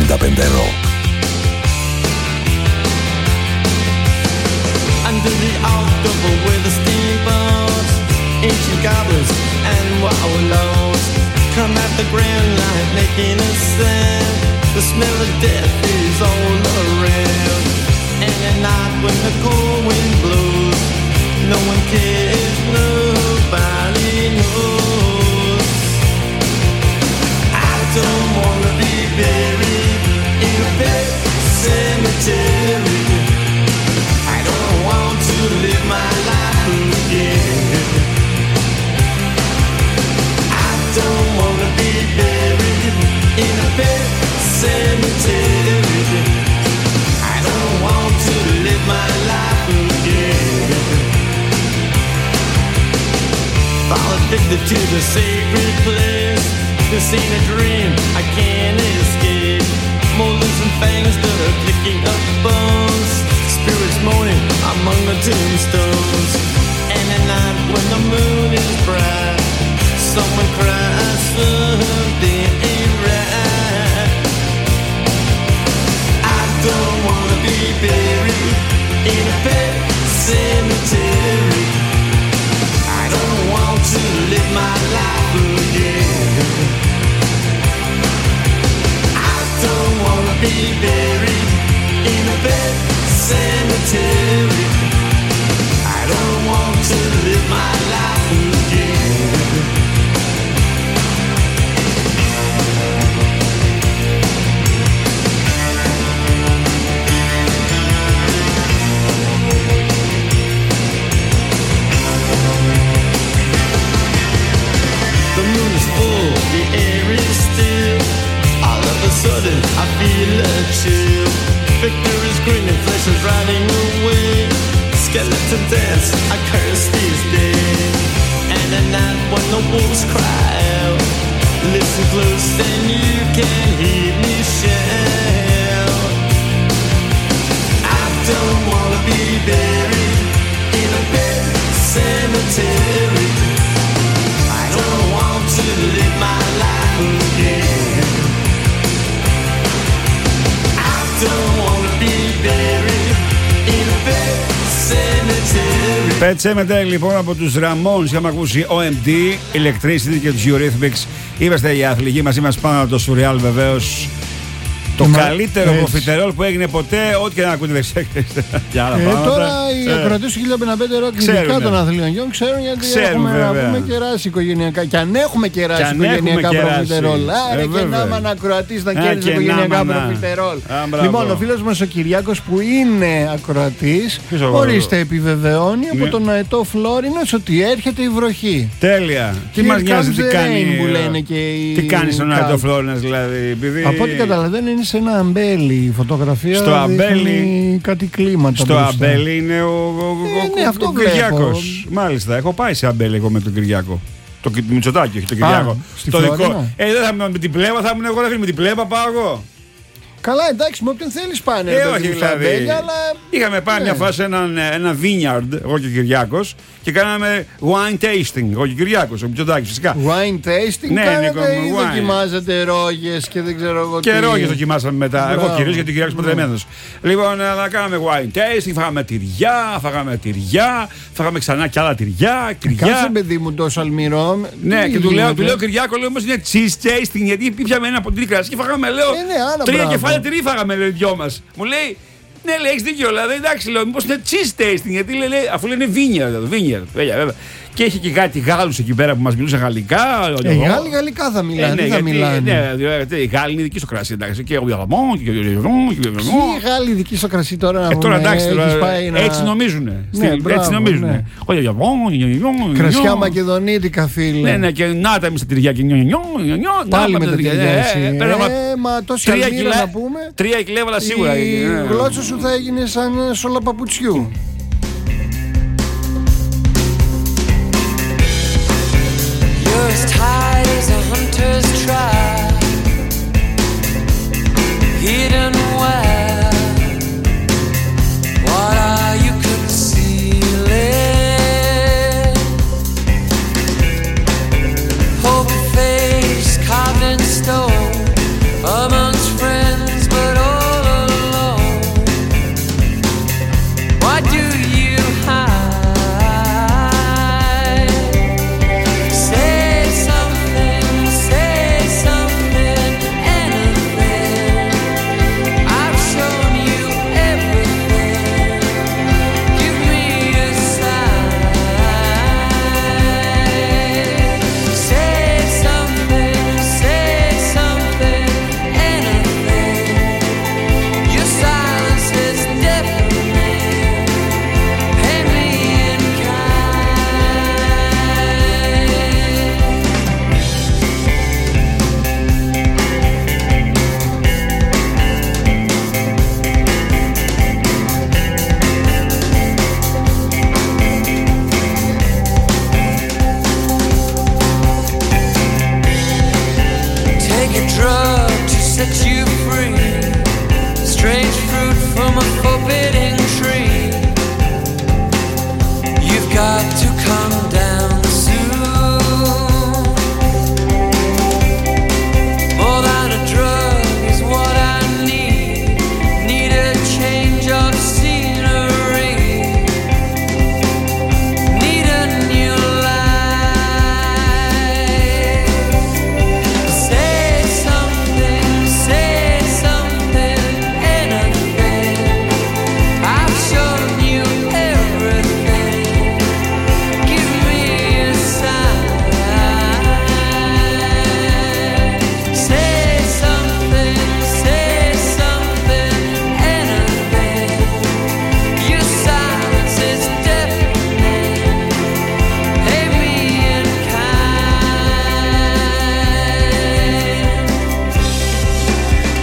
[SPEAKER 4] εβδομήντα πέντε Rock.
[SPEAKER 15] Under the October with the steamboats, ancient goblins and wallows come at the grand light making a sound. The smell of death is all around. And at night when the cold wind blows, no one cares, nobody knows. I don't wanna be buried in a pet cemetery. I don't want to live my life again. I don't wanna be buried in a pet cemetery. I don't want to live my life again. Fall addicted to the sacred place. This ain't a dream, I can't escape. Molars and fangs that are picking up bones. Spirits moaning among the tombstones. And at night when the moon is bright, someone cries something ain't right. I don't wanna be buried in a pet cemetery. I don't want to live my life again. I don't wanna be buried in a pet cemetery. I don't want to live my life again. The moon is full, the air is still. All of a sudden I feel a chill. Victor is grinning, flesh is riding away. Skeleton dance, I curse these days. And at night when the wolves cry out, listen close and you can hear me shout. I don't wanna be buried in a pet cemetery. I don't want to live my life again. I don't wanna be buried in a pet cemetery.
[SPEAKER 2] Pet Cemetery λοιπόν από τους Ramones. Είχαμε ακούσει ο εμ ντι, Electricity και τους Eurythmics. Είμαστε οι αθλητικοί μας, είμαστε πάνω από το Surreal βεβαίως. Το
[SPEAKER 1] Μα...
[SPEAKER 2] καλύτερο
[SPEAKER 1] έτσι.
[SPEAKER 2] προφιτερόλ που έγινε ποτέ, ό,τι και να ακούτε δεξιά και για άλλα
[SPEAKER 1] ε,
[SPEAKER 2] πράγματα.
[SPEAKER 1] τώρα οι ακροατές του χίλια πενήντα πέντε Rock, ειδικά των αθλειών, ξέρουν γιατί
[SPEAKER 2] Ξέρουν,
[SPEAKER 1] έχουμε
[SPEAKER 2] βέβαια.
[SPEAKER 1] να πούμε κεράσει οικογενειακά. Και αν έχουμε κεράσει
[SPEAKER 2] αν
[SPEAKER 1] οικογενειακά
[SPEAKER 2] έχουμε κεράσει.
[SPEAKER 1] προφιτερόλ. Άρα
[SPEAKER 2] Ε,
[SPEAKER 1] και
[SPEAKER 2] βέβαια.
[SPEAKER 1] να είμαι ακροατής να
[SPEAKER 2] Α,
[SPEAKER 1] κέρδισε
[SPEAKER 2] και
[SPEAKER 1] οικογενειακά
[SPEAKER 2] να, να.
[SPEAKER 1] προφιτερόλ.
[SPEAKER 2] Α, μπράβο.
[SPEAKER 1] Λοιπόν, ο φίλος μας ο Κυριάκος που είναι ακροατής,
[SPEAKER 2] Ποιος ο-
[SPEAKER 1] ορίστε επιβεβαιώνει από
[SPEAKER 2] Ναι.
[SPEAKER 1] τον αετό Φλόρινος ότι έρχεται η βροχή.
[SPEAKER 2] Τέλεια. Τι
[SPEAKER 1] Here
[SPEAKER 2] μας νοιάζει
[SPEAKER 1] comes
[SPEAKER 2] τι
[SPEAKER 1] the
[SPEAKER 2] κάνει.
[SPEAKER 1] rain που λένε και οι
[SPEAKER 2] Τι κάνει στον
[SPEAKER 1] κάτω.
[SPEAKER 2] Αετό Φλόρινας δηλαδή. Επειδή...
[SPEAKER 1] Από ό,τι καταλαβαίνω είναι σε ένα αμπέλι η φωτογραφία.
[SPEAKER 2] Στο αμπέλι-
[SPEAKER 1] δείχνει κάτι κλίματα.
[SPEAKER 2] Στο
[SPEAKER 1] μπροστά.
[SPEAKER 2] αμπέλι είναι ο, ο, ο,
[SPEAKER 1] Ε, ναι,
[SPEAKER 2] ο-
[SPEAKER 1] αυτό
[SPEAKER 2] ο
[SPEAKER 1] βλέπω.
[SPEAKER 2] Κυριάκος. Μάλιστα, έχω πάει σε αμπέλι εγώ με τον Κυριάκο. Το Κι- Μητσοτάκη, όχι τον Κυριάκο.
[SPEAKER 1] στη
[SPEAKER 2] Το
[SPEAKER 1] Φλόρινα.
[SPEAKER 2] δικό. Ε, δεν θα ήμουν με την πλέβα, θα ήμουν εγώ, δεν με την πλέβα, πάω εγώ.
[SPEAKER 1] Καλά, εντάξει, με όποιον θέλει πάνε.
[SPEAKER 2] Ε,
[SPEAKER 1] ρε
[SPEAKER 2] όχι
[SPEAKER 1] παιδί μου, στα
[SPEAKER 2] δηλαδή.
[SPEAKER 1] αμπέλια, αλλά.
[SPEAKER 2] Είχαμε πάει
[SPEAKER 1] Ναι.
[SPEAKER 2] μια φορά σε έναν, ένα vineyard, εγώ και ο Κυριάκος, και κάναμε wine tasting. Εγώ και ο Κυριάκος, ο Μητσοτάκης φυσικά.
[SPEAKER 1] Wine tasting
[SPEAKER 2] Ναι,
[SPEAKER 1] κάνετε
[SPEAKER 2] Νίκο μου,
[SPEAKER 1] ή
[SPEAKER 2] wine.
[SPEAKER 1] δοκιμάζετε ρόγες και δεν ξέρω εγώ
[SPEAKER 2] Και
[SPEAKER 1] τι.
[SPEAKER 2] ρόγες δοκιμάσαμε μετά.
[SPEAKER 1] Μπράβο.
[SPEAKER 2] Εγώ κυρίως γιατί ο Κυριάκος παντρεμένος. Λοιπόν, αλλά κάναμε wine tasting, φάγαμε τυριά, φάγαμε τυριά, φάγαμε ξανά κι άλλα τυριά. τυριά.
[SPEAKER 1] Κάτσε παιδί μου τόσο αλμυρό.
[SPEAKER 2] Ναι,
[SPEAKER 1] τι
[SPEAKER 2] και του λέω,
[SPEAKER 1] γίνεται?
[SPEAKER 2] του λέω Κυριάκο, λέω όμως είναι cheese tasting, γιατί πιάμε ένα ποτήρι κρασί και φάγαμε, λέω,
[SPEAKER 1] Ε, ναι, άρα,
[SPEAKER 2] τρία
[SPEAKER 1] μπράβο.
[SPEAKER 2] κεφάλια τυρί φάγαμε, λέει, δυο μας. Μου λέει, ναι, λέει, έχεις δίκιο, δηλαδή, εντάξει, λέω, μήπως είναι cheese tasting, γιατί λέει, λέει, αφού λένε vineyard, vineyard, βέβαια, βέβαια. Και είχε και κάτι Γάλλους εκεί πέρα που μας μιλούσαν γαλλικά.
[SPEAKER 1] Ε, οι Γάλλοι γαλλικά θα μιλάνε.
[SPEAKER 2] Ε, ναι,
[SPEAKER 1] τι θα
[SPEAKER 2] γιατί,
[SPEAKER 1] μιλάνε.
[SPEAKER 2] ναι, δηλαδή, οι Γάλλοι είναι ειδικοί στο κρασί, εντάξει, και ο Διαδαμό και ο Διαδαμό και ο
[SPEAKER 1] Ποιοι
[SPEAKER 2] Διαδαμό.
[SPEAKER 1] Γάλλοι ειδικοί στο κρασί τώρα να
[SPEAKER 2] Ε, τώρα
[SPEAKER 1] πούμε,
[SPEAKER 2] εντάξει,
[SPEAKER 1] έχεις
[SPEAKER 2] τώρα,
[SPEAKER 1] πάει να-
[SPEAKER 2] έτσι νομίζουνε.
[SPEAKER 1] Ναι,
[SPEAKER 2] Στην-
[SPEAKER 1] μπράβο,
[SPEAKER 2] έτσι νομίζουνε.
[SPEAKER 1] ναι.
[SPEAKER 2] Ο Διαδαμό, ο Διαδαμό,
[SPEAKER 1] Κρασιά μακεδονίτικα, φίλε.
[SPEAKER 2] ναι, ναι, και να τα εμείς τα τυριά και νιώ, νιώ, νιώ, νιώ,
[SPEAKER 1] Πάλι
[SPEAKER 2] να
[SPEAKER 1] με
[SPEAKER 2] τα
[SPEAKER 1] τα
[SPEAKER 2] τυριά,
[SPEAKER 1] τυριά
[SPEAKER 2] ε,
[SPEAKER 1] εσύ.
[SPEAKER 2] ε, πέρα από-
[SPEAKER 1] Ε, μα τόση
[SPEAKER 2] τρία
[SPEAKER 1] αλμύρα
[SPEAKER 2] κιλά-
[SPEAKER 1] να πούμε.
[SPEAKER 2] Τρία κιλά έβαλα σίγουρα.
[SPEAKER 1] Η
[SPEAKER 2] ε.
[SPEAKER 1] γλώσσα σου θα έγινε σαν σόλα παπουτσιού.
[SPEAKER 11] You're as tight as a hunter's trap, hidden well. What are you concealing? Poker face carved in stone amongst friends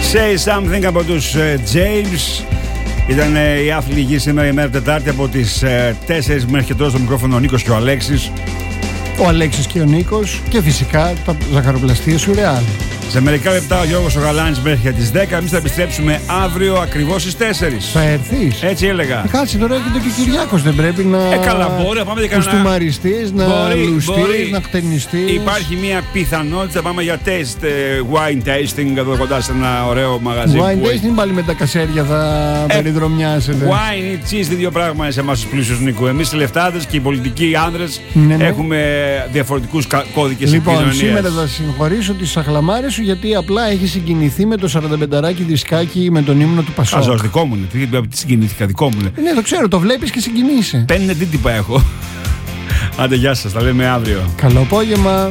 [SPEAKER 2] Say Something από τους uh, James. Ήταν uh, η άθλη γη σήμερα, ημέρα Τετάρτη, από τις uh, τέσσερις μέχρι και τώρα στο μικρόφωνο ο Νίκος και ο Αλέξης.
[SPEAKER 1] Ο Αλέξης και ο Νίκος και φυσικά τα ζαχαροπλαστεία Σουρεάλ.
[SPEAKER 2] Σε μερικά λεπτά ο Γιώργος ο Γαλάνης μέχρι για τις δέκα. Εμείς θα επιστρέψουμε αύριο ακριβώς στις τέσσερις.
[SPEAKER 1] Θα έρθεις?
[SPEAKER 2] Έτσι έλεγα.
[SPEAKER 1] Ε, κάτσε τώρα, έρχεται και ο Κυριάκος, δεν πρέπει να...
[SPEAKER 2] Ε, καλά, μπορεί να πάμε για κανένα...
[SPEAKER 1] κουστούμαριστείς, να λουστείς, να χτενιστείς.
[SPEAKER 2] Υπάρχει μια πιθανότητα, πάμε για test, wine tasting εδώ κοντά σε ένα ωραίο μαγαζί.
[SPEAKER 1] Wine
[SPEAKER 2] που...
[SPEAKER 1] tasting πάλι με τα κασέρια θα ε, περιδρομιάσετε.
[SPEAKER 2] Wine ή cheese, δύο πράγματα σε εμάς τους πλούσιους, Νίκου. Εμείς οι λεφτάδες και οι πολιτικοί άνδρες
[SPEAKER 1] ναι, ναι.
[SPEAKER 2] έχουμε διαφορετικούς κώδικες
[SPEAKER 1] λοιπόν,
[SPEAKER 2] επικοινωνίας.
[SPEAKER 1] Λοιπόν, σήμερα θα συγχωρήσω τις αχλαμάρες σου, γιατί απλά έχει συγκινηθεί με το σαρανταπενταράκι δισκάκι με τον ύμνο του Πασόκ.
[SPEAKER 2] Καζός, δικό μου είναι. Τι συγκινήθηκα, δικό μου είναι.
[SPEAKER 1] Ναι, το ξέρω, το βλέπεις και συγκινείσαι.
[SPEAKER 2] Πέντε τίτυπα έχω. Άντε, γεια σας, τα λέμε αύριο.
[SPEAKER 1] Καλό απόγευμα.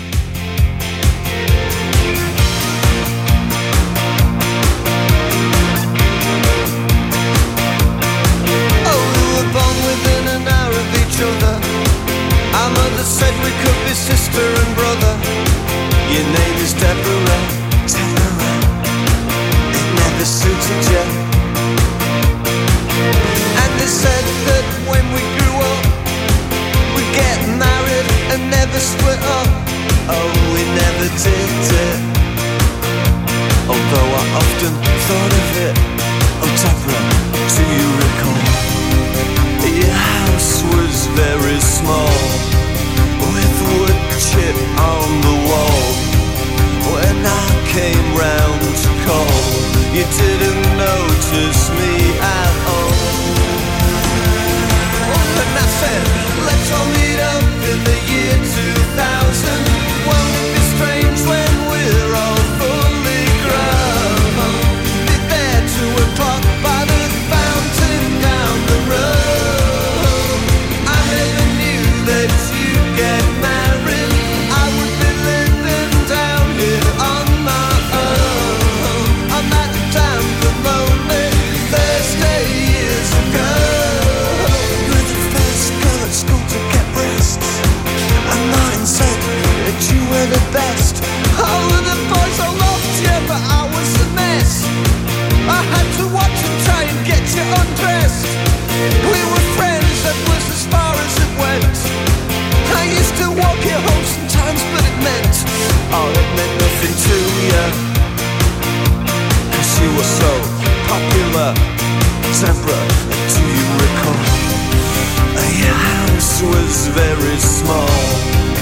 [SPEAKER 11] Sister and brother, your name is Deborah. Deborah, it never suited you. And they said that when we grew up, we'd get married and never split up. Oh, we never did it. Although I often thought of it. Oh, Deborah, do you recall? Your house was very small, with wood chip on the wall. When I came round to call, you didn't notice me at all. And I said, let's all meet up in the year two thousand. Won't it be strange when we're all fully grown? Be there two o'clock by the fountain down the road. I never knew that you'd get married. I would be living down here on my own, on that damp and lonely Thursday years ago. You were the first girl at school to get breasts, and Martin said that you were the best. All of the boys all loved you, but I was a mess. I had to watch and try and get you undressed. We were friends, that was as far as it went. I used to walk you home sometimes, but it meant, oh, it meant nothing to you, 'cause you were so popular. Deborah, do you recall? Your house was very small,